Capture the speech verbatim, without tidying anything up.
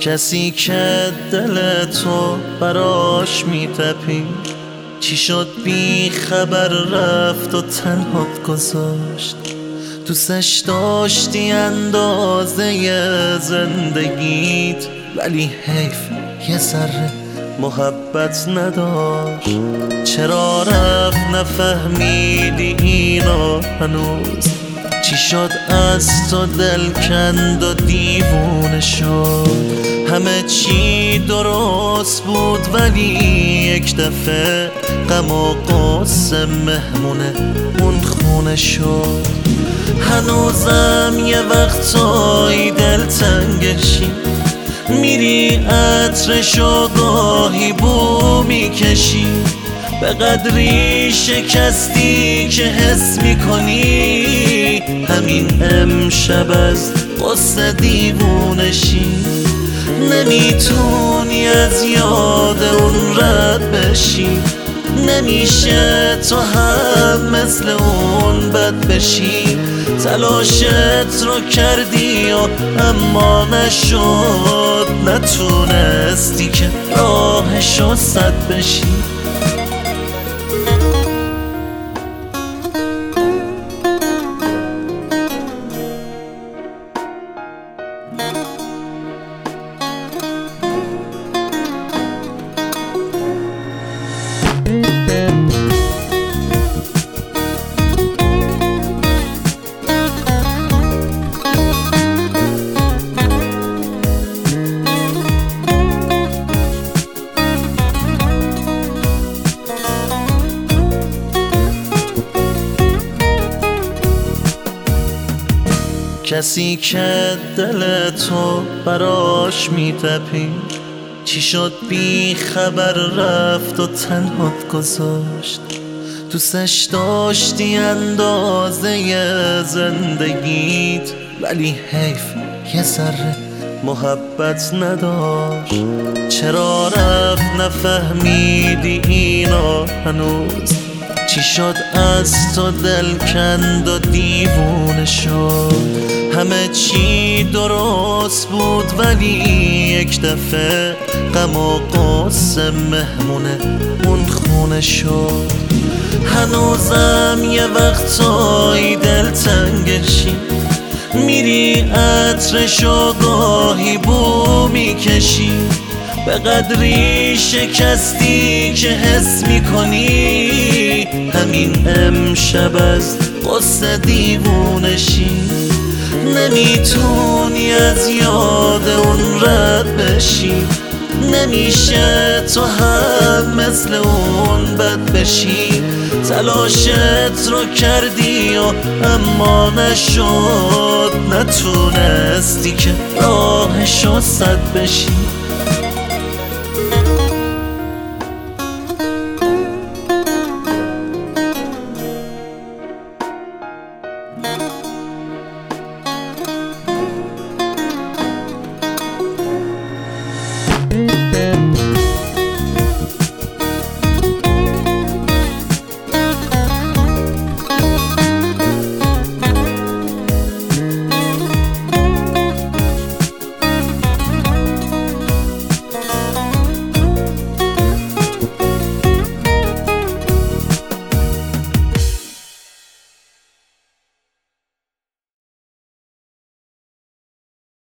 کسی که دل تو براش میتپی، چی شد بی خبر رفت و تنهات گذاشت. دوستش داشتی اندازه زندگیت، ولی حیف یه ذره محبت نداشت. چرا رفت نفهمیدی اینو هنوز؟ چی شد از تو دل کند و دیوونه شد؟ همه چی درست بود ولی یک دفعه غم و غصه مهمونه اون خونه شد. هنوزم یه وقتایی دلتنگشی، میری عطرشو گاهی بو میکشی. به قدری شکستی که حس میکنی همین امشب از قصه دیوونشی. نمیتونی از یاد اون رد بشی، نمیشه تو هم مثل اون بد بشی. تلاشت رو کردی و اما نشد، نتونستی که راهشو سد بشی. کسی که دل تو براش میتپی، چی شد بی خبر رفت و تنهات گذاشت. دوستش داشتی اندازه زندگیت، ولی حیف یه ذره محبت نداشت. چرا رفت نفهمیدی اینو هنوز؟ چی شد از تو دل کند و دیوونه شد؟ همه چی درست بود ولی یک دفعه غم و غصه مهمونه اون خونه شد. هنوزم یه وقتایی دلتنگشی، میری عطرشو گاهی بو میکشی. به قدری شکستی که حس میکنی همین امشب از قصه دیوونشی. نمیتونی از یاد اون رد بشی، نمیشه تو هم مثل اون بد بشی. تلاشت رو کردی و اما نشد، نتونستی که راهشو سد بشی.